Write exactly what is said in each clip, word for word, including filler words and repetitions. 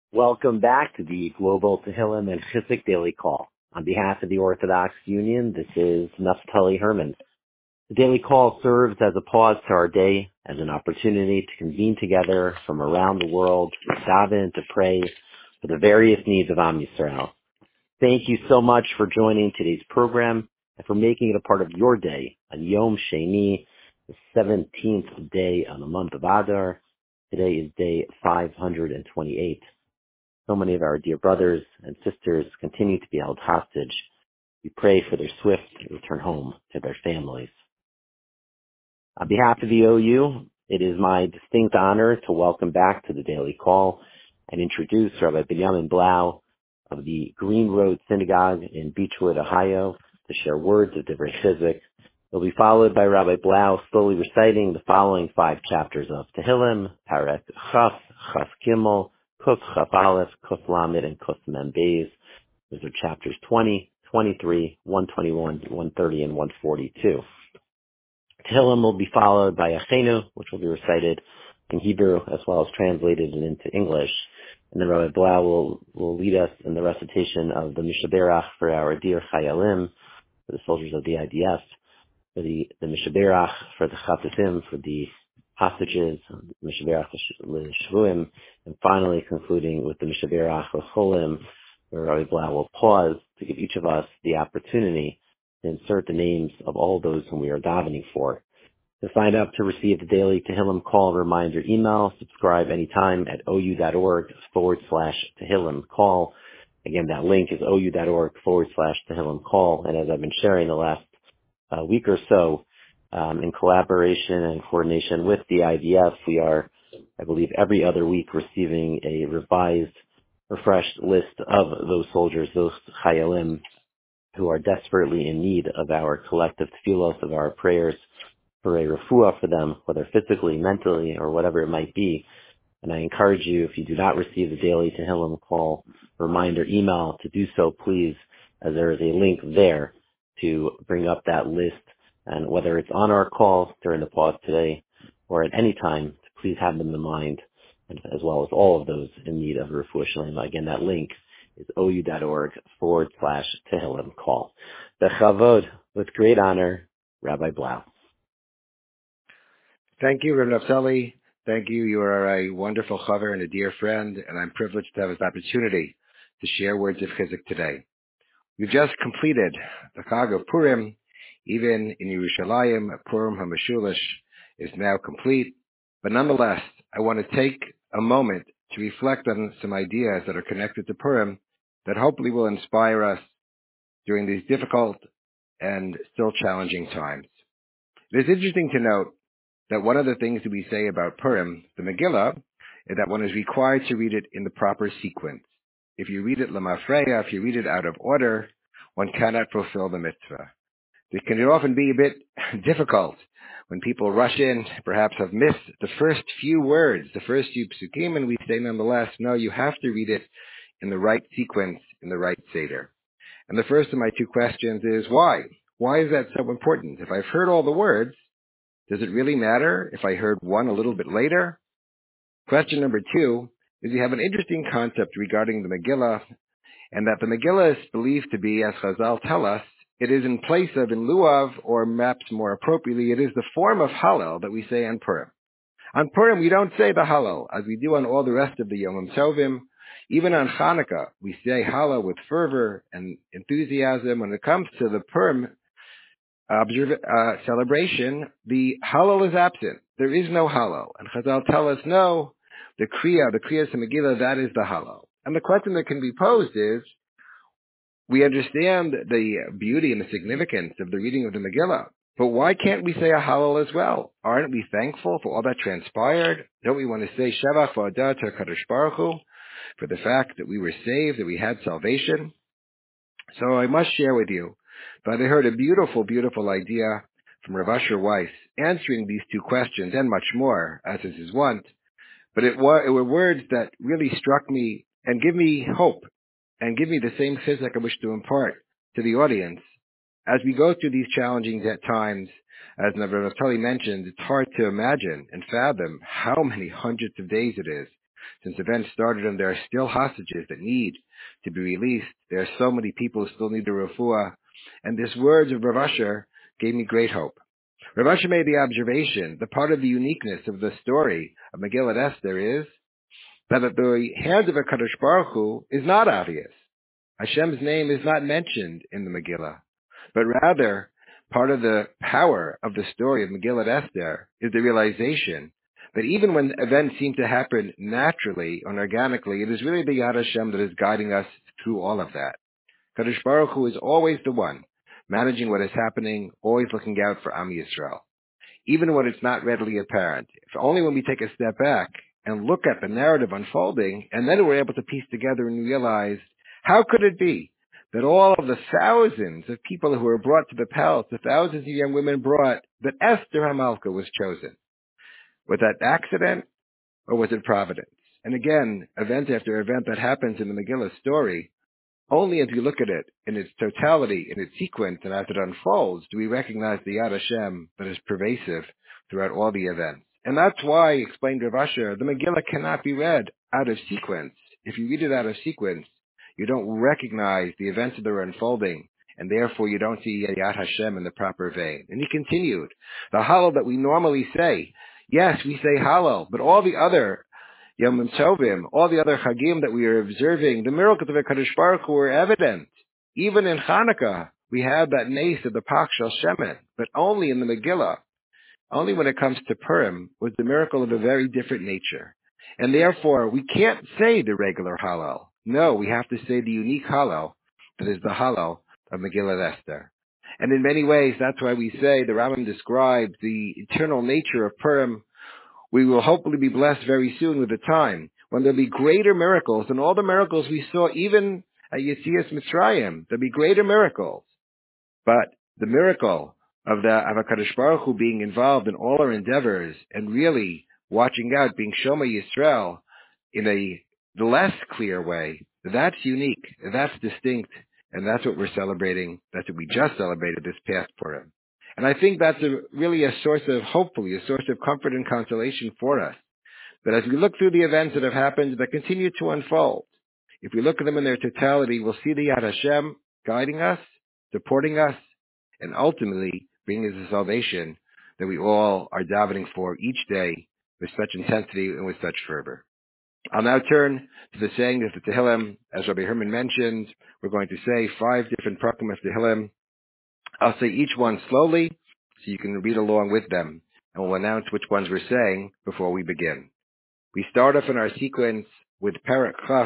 Welcome back to the Global Tehillim and Chizuk Daily Call. On behalf of the Orthodox Union, this is Naftali Herman. The Daily Call serves as a pause to our day, as an opportunity to convene together from around the world to daven, to pray for the various needs of Am Yisrael. Thank you so much for joining today's program and for making it a part of your day on Yom Sheni, the seventeenth day of the month of Adar. Today is day five hundred twenty-eight. So many of our dear brothers and sisters continue to be held hostage. We pray for their swift return home to their families. On behalf of the O U, it is my distinct honor to welcome back to the Daily Call and introduce Rabbi Binyamin Blau of the Green Road Synagogue in Beechwood, Ohio, to share words of Divrei Chizuk. He'll be followed by Rabbi Blau slowly reciting the following five chapters of Tehillim, Parek Chaf, Chaf Gimel, Kuf Chaf Aleph, Kuf Lamed, and Kuf Mem Beis. Those are chapters twenty, twenty-three, one twenty-one, one thirty, and one forty-two. Tehillim will be followed by Achenu, which will be recited in Hebrew as well as translated into English. And then Rabbi Blau will, will lead us in the recitation of the Mishnah Berach for our dear Chayalim, for the soldiers of the I D F, for the, the Mishnah Berach for the Chatasim, for the hostages, Mishnah Berach l'Shvuim, and finally concluding with the Mishnah Berach l'Cholim, where Rabbi Blau will pause to give each of us the opportunity to insert the names of all those whom we are davening for. To sign up to receive the daily Tehillim Call reminder email, subscribe anytime at ou.org forward slash Tehillim Call. Again, that link is ou.org forward slash Tehillim Call. And as I've been sharing the last uh, week or so, um, in collaboration and coordination with the I D F, we are, I believe, every other week receiving a revised, refreshed list of those soldiers, those chayalim, who are desperately in need of our collective tefillos, of our prayers, for a refuah for them, whether physically, mentally, or whatever it might be. And I encourage you, if you do not receive the daily Tehillim Call reminder email, to do so, please, as there is a link there to bring up that list. And whether it's on our call during the pause today or at any time, please have them in mind, as well as all of those in need of refuah shalema. Again, that link is ou.org forward slash Tehillim Call. Bechavod, with great honor, Rabbi Blau. Thank you, Rabbi Naftali. Thank you. You are a wonderful chaver and a dear friend, and I'm privileged to have this opportunity to share words of chizuk today. We've just completed the Chag of Purim. Even in Yerushalayim, Purim HaMeshulish is now complete. But nonetheless, I want to take a moment to reflect on some ideas that are connected to Purim that hopefully will inspire us during these difficult and still challenging times. It is interesting to note that one of the things that we say about Purim, the Megillah, is that one is required to read it in the proper sequence. If you read it lemafreya, if you read it out of order, one cannot fulfill the mitzvah. It can often be a bit difficult when people rush in, perhaps have missed the first few words, the first few psukim, and we say nonetheless, no, you have to read it in the right sequence, in the right seder. And the first of my two questions is why? Why is that so important? If I've heard all the words, does it really matter if I heard one a little bit later? Question number two is you have an interesting concept regarding the Megillah, and that the Megillah is believed to be, as Chazal tell us, it is in place of, in lieu of, or perhaps more appropriately, it is the form of Hallel that we say on Purim. On Purim, we don't say the Hallel, as we do on all the rest of the Yomim Tovim. Even on Hanukkah, we say Hallel with fervor and enthusiasm. When it comes to the Purim observ- uh, celebration, the Hallel is absent. There is no Hallel. And Chazal tell us, no, the Kriya, the Kriya Samagila, that is the Hallel. And the question that can be posed is, we understand the beauty and the significance of the reading of the Megillah, but why can't we say a Hallel as well? Aren't we thankful for all that transpired? Don't we want to say Shavach v'Adah to HaKadosh Baruch Hu for the fact that we were saved, that we had salvation? So I must share with you that I heard a beautiful, beautiful idea from Rav Asher Weiss answering these two questions and much more, as is his wont. But it were, it were words that really struck me and give me hope and give me the same chizuk I wish to impart to the audience. As we go through these challenging times, as Naftali mentioned, it's hard to imagine and fathom how many hundreds of days it is Since events started and there are still hostages that need to be released, there are so many people who still need the refuah, and this words of Rav Asher gave me great hope. Rav Asher made the observation that part of the uniqueness of the story of Megillat Esther is that at the hand of a Kadosh Baruch Hu is not obvious. Hashem's name is not mentioned in the Megillah, but rather part of the power of the story of Megillat Esther is the realization that even when events seem to happen naturally and organically, it is really the Yad Hashem that is guiding us through all of that. Kadosh Baruch Hu is always the one managing what is happening, always looking out for Am Yisrael, even when it's not readily apparent. If only when we take a step back and look at the narrative unfolding, and then we're able to piece together and realize, how could it be that all of the thousands of people who were brought to the palace, the thousands of young women brought, that Esther HaMalka was chosen? Was that accident, or was it providence? And again, event after event that happens in the Megillah story, only as we look at it in its totality, in its sequence, and as it unfolds, do we recognize the Yad Hashem that is pervasive throughout all the events. And that's why, explained Rav Asher, the Megillah cannot be read out of sequence. If you read it out of sequence, you don't recognize the events that are unfolding, and therefore you don't see Yad Hashem in the proper vein. And he continued, the Hallel that we normally say, yes, we say Hallel, but all the other Yom Tovim, all the other Chagim that we are observing, the miracles of HaKadosh Baruch Hu were evident. Even in Hanukkah, we have that nace of the Pach Shel Shemen, but only in the Megillah. Only when it comes to Purim was the miracle of a very different nature. And therefore, we can't say the regular Hallel. No, we have to say the unique Hallel that is the Hallel of Megillat Esther. And in many ways, that's why we say, the Rambam described the eternal nature of Purim. We will hopefully be blessed very soon with the time when there'll be greater miracles than all the miracles we saw even at Yetzias Mitzrayim. There'll be greater miracles. But the miracle of the of HaKadosh Baruch Hu being involved in all our endeavors and really watching out, being Shoma Yisrael in a less clear way, that's unique, that's distinct, and that's what we're celebrating. That's what we just celebrated this past Purim. And I think that's a, really a source of, hopefully, a source of comfort and consolation for us. That as we look through the events that have happened, that continue to unfold, if we look at them in their totality, we'll see the Yad Hashem guiding us, supporting us, and ultimately bringing us the salvation that we all are davening for each day with such intensity and with such fervor. I'll now turn to the saying of the Tehillim. As Rabbi Herman mentioned, we're going to say five different Prakim of Tehillim. I'll say each one slowly so you can read along with them, and we'll announce which ones we're saying before we begin. We start off in our sequence with Perek Chaf,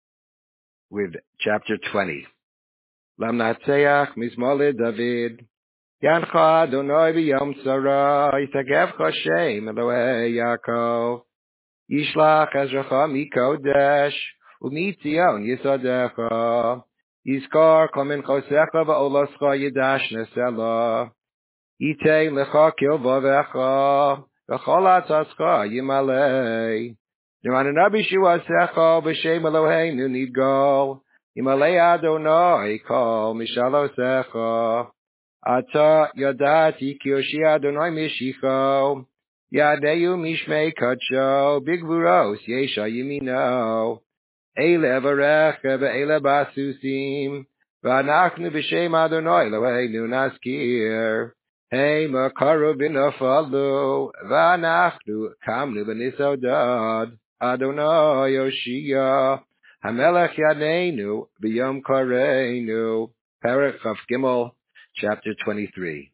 with chapter twenty. Lam Natseach Mizmor David, Yancha Adonai b'yom tzara, Yitagevcha Shem Elohei Yaakov, Yishlach Ezracha mikodesh, u'mitzion yisadecha, Yizkar kol minchosecha v'oloscha yidash nesela, Yitei lecha kilvavecha, v'chol atzascha yimalei, Yemanana b'shuasecha b'shem Eloheinu nidgol, Yimalei Adonai kol mishalosecha, Ata yadati ki yoshi Adonai mishicho, Yadeyu mishmei kadsho, bigvuros yesha yimino, Eile varecha ve'eile basusim, V'anachnu b'shem Adonai Eloheinu naskir, Hey makaru b'nafalu, V'anachnu kamnu b'nisodad, Adonai Yoshia, Hamelech yadeinu b'yom kareinu. Perek Chaf Gimel, chapter twenty-three.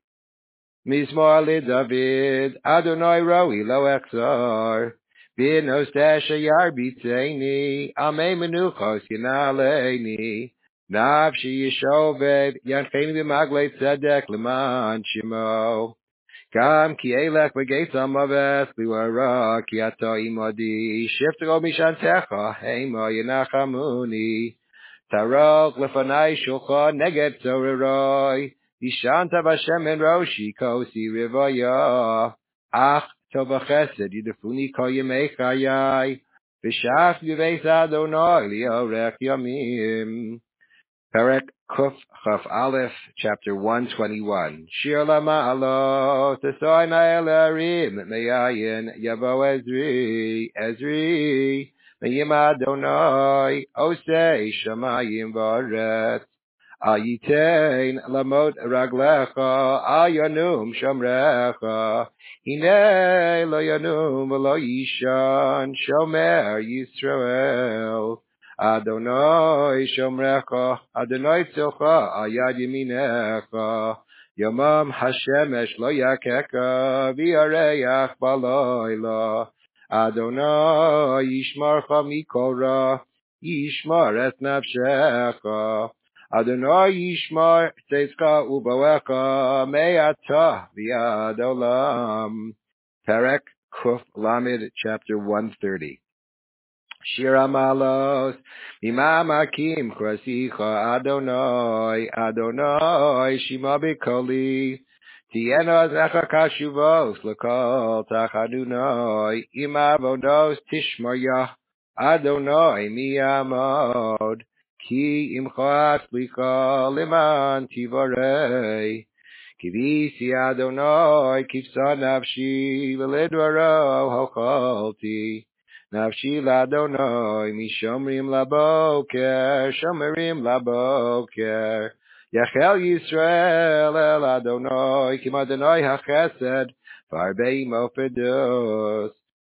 Mizmor LeDavid, Adonai roi lo echzar, B'nos tesha yarbitzeini, Amei menuchos yinaleini, Nafshi yishoved, Yancheni b'maglei tzedek leman shimo, Gam ki elech b'geitz amaves liwara, Ki ato imodi, Shiftero mishantecha, Heima yinachamuni, Tarok lefanai shulcha neged tzoreroi, Yishanta v'Hashem en roshi kosi rivaya, Ach tov v'chesed yidefuni kol yemei chayai, V'shach yveis Adonai liorech yamim. Perek Kuf Chaf Aleph, chapter one twenty-one. Shir lama'alot, Tesoy na'el harim, Me'ayin yavo Ezri, Ezri, Me'im Adonai osei shamayim v'aretz. Ayitein lamot raglecha, ayanum shamrecha. Hine lo yanum v'lo yishan, shomer Yisrael. Adonai shomrecha, Adonai tzilcha, ayad yeminecha. Yomam hashemesh lo yakeka, v'yareach baloila. Adonai yishmarcha mikol ra, yishmar et nafshecha. Adonai yishmar tzedka ubawecha, me'ata v'yad olam. Perek Kuf Lamed, chapter one thirty. Shira malos, mimamakim krasicha Adonai, Adonai shima b'koli. Tiena zecha kashuvos l'kol tachadunai, im avodos tishmarya Adonai miyamod. Ki imcha tzlicha liman tivarei. Kivisi Adonai kivsa nafshi v'ledvaro hochalti. Nafshi l'Adonai mishomrim laboker, shomerim laboker. Yachel Yisrael el Adonai, kim Adonai hachesed, v'arbei mofedos.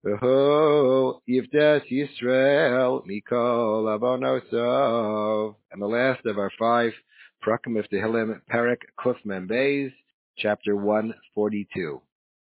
V'ho yivdes Yisrael mikol avonosov. And the last of our five Prakim of Tehillim, Perek Kuf Mem Beis, chapter one forty-two.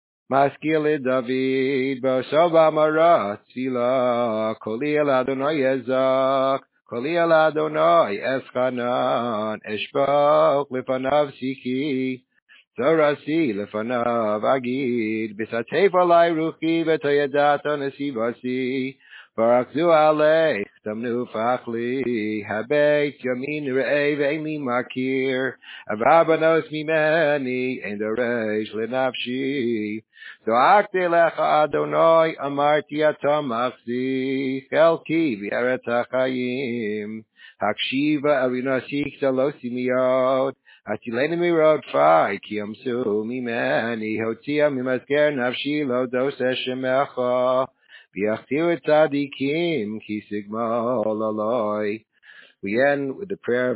Maskil David, Bosova Marat, Tfila, Koli el Adonai Ezak, Koli el Adonai Eschanan, Eshbok Lefanav Siki, Zorasi Lefanav Agid, Bisatef Alai Ruchi, Vetoyadata Nesivasi, Barakzu Aleich, Tamnu Fachli, Habeit Yamin Re'ei Ve'eni Makir, Avabanos Mimeni, and the Reish Lenafshi. So Akte Lecha Adonai, Amarti Atamachzi, Chelki V'eret HaChayim, Hakshiva Arinasik Salosi Miyod, Atileni Mirod Fai, Kiamsu Mimeni, Hotia Mimasker Nafshi Lo Dose Shemecha, V'yachtiu et tzadikim, ki sigma olaloi. We end with the prayer of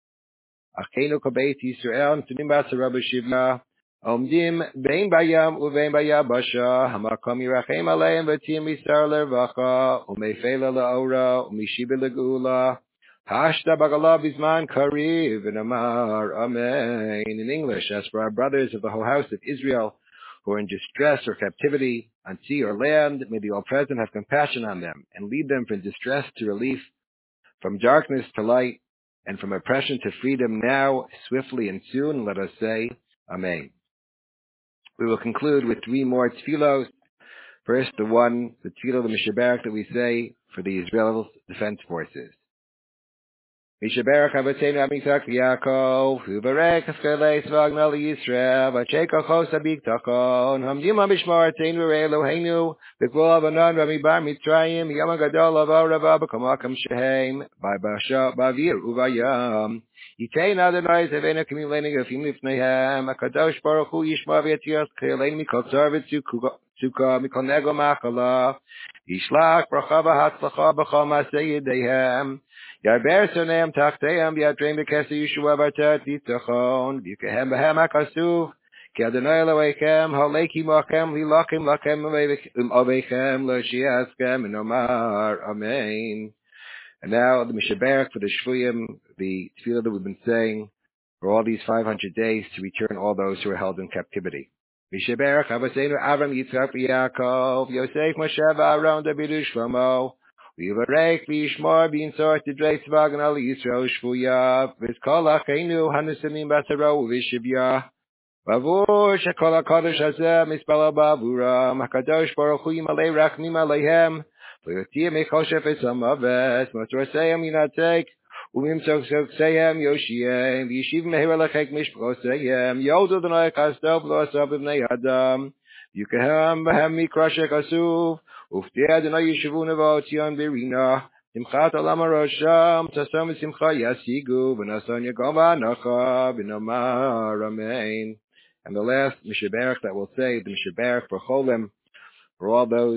Achenu Kabeit Yisrael, Tunim Basa Rabbi Shivna, Omdim Bein Bayam Uvein Bayabasha, Hamakam Yirachem Aleim V'tim Yisar Lervacha, Umefela La'ora, Umishibe L'Gula, Hashta Bagala Bizman Kariv, and Amar, Amen. In English, as for our brothers of the whole house of Israel, who are in distress or captivity, on sea or land, may the All-Present have compassion on them, and lead them from distress to relief, from darkness to light, and from oppression to freedom now, swiftly and soon, let us say, Amen. We will conclude with three more tefillos. First, the one, the tefillah, the Mishabarak that we say for the Israel Defense Forces. Mishaberach Avateinu Amitzak Yaakov, Uberech Askelei Svagna Yisrael, Vacheka Chos Abik Tachon, Hamdim Amishmar Tein V'rei Eloheinu, B'kol Avanon Rami Bar Mitzrayim, Yom HaGadol Avo Rava B'kamakam Shehem, B'Basha B'Avir Uvayam, Yitein Adonai Zevena Kimim Leini Gafim Lifneihem, HaKadosh Baruch Hu Yishma V'Yatzias K'elein Mikol Tzar V'Tzukah Mikol Nego Machala, Yishlach Bracha V'Hatzlacha B'chol Masei Yedeihem, Yarber Soneim Tachteim Yadreim B'Kesa Yeshua Bartat Yitzachon V'Yukehem B'Hem HaKasuv Ki Adonai Eloheikem Haleki Mochem Lilakim Lachem Oveichem L'Shiaskem and Omar Amen. And now the Mishaberach for the Shvuyim, the tefillah that we've been saying for all these five hundred days to return all those who are held in captivity. Mishaberach Avaseinu Avram Yitzchak V'Yaakov Yosef Moshe V'Aaron David Shlomo V'Yivarech V'Yishmor B'Yinsor Tidrei Tzvagan Al Yisrael Shvuya V'Zkol Acheinu Hanusanim B'Saro V'Shivya V'Avur Shekol HaKadosh Hazeh Mispala B'Avuram HaKadosh Baruch Hu Yimalei Rachmim Aleihem V'Yotia Mechol Shefetz Hamaves Motorseim Yinatek U'Mimtzok Sokseim Yoshiem V'Yishiv Meher Lechek Mishproseim Yodu D'noi Chasdov Lo Asav B'Bnei Adam V'Yukehem B'Hem Mikrashek Asuv Ufti Adonai Yeshavu Nevo Tzion B'Rina Simchat Olam HaRosham Tasom V'Simcha Yasigu V'Nason Yagom V'Anocha V'Nomar Amen. And the last Mishaberach that we'll say, the Mishaberach for Cholim, for all those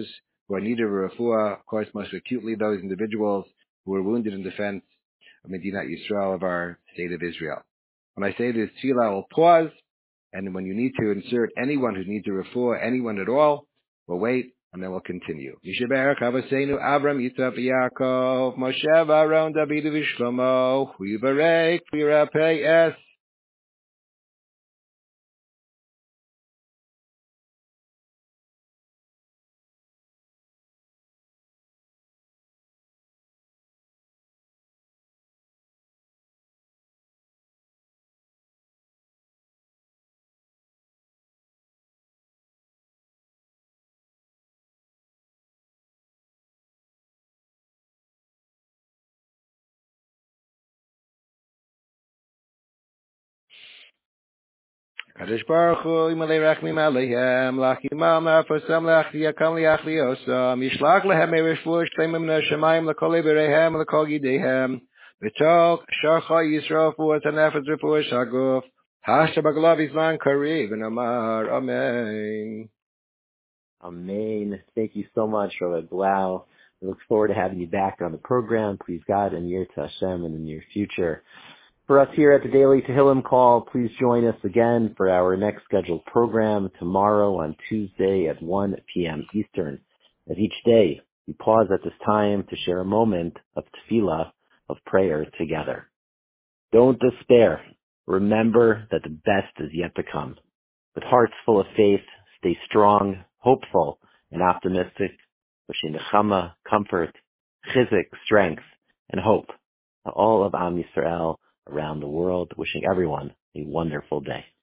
who are needed refuah, of course, most acutely those individuals who were wounded in defense of Medinat Yisrael, of our state of Israel. When I say this tefillah, I will pause, and when you need to insert anyone who needs a refuah, anyone at all, we'll wait, and then we'll continue. Yishaberach Avaseinu Avram Yitzhak Yaakov Moshe Aaron David Vishlomo Hu Yivarek V'Yirapei Es. Kadosh Baruch Hu Yimalei Rachmim Aleihem Lachimam Nafosam Lachliakam Liachliosam Yishlach Lehem Erefuah Shleimim Min HaShamayim L'Kol Ibereihem L'Kol Yideihem V'Tok Sharcha Yisrael Fuat HaNefesh Refuah Shaguf Hasha Baglav Izman Kariv and Amar Amen. Amen. Thank you so much, Rabbi Blau. We look forward to having you back on the program. Please God and Yirtzeh Hashem in the near future. For us here at the Daily Tehillim Call, please join us again for our next scheduled program tomorrow on Tuesday at one p.m. Eastern. As each day, we pause at this time to share a moment of tefillah, of prayer together. Don't despair. Remember that the best is yet to come. With hearts full of faith, stay strong, hopeful, and optimistic, wishing nechama, comfort, chizuk, strength, and hope to all of Am Yisrael around the world, wishing everyone a wonderful day.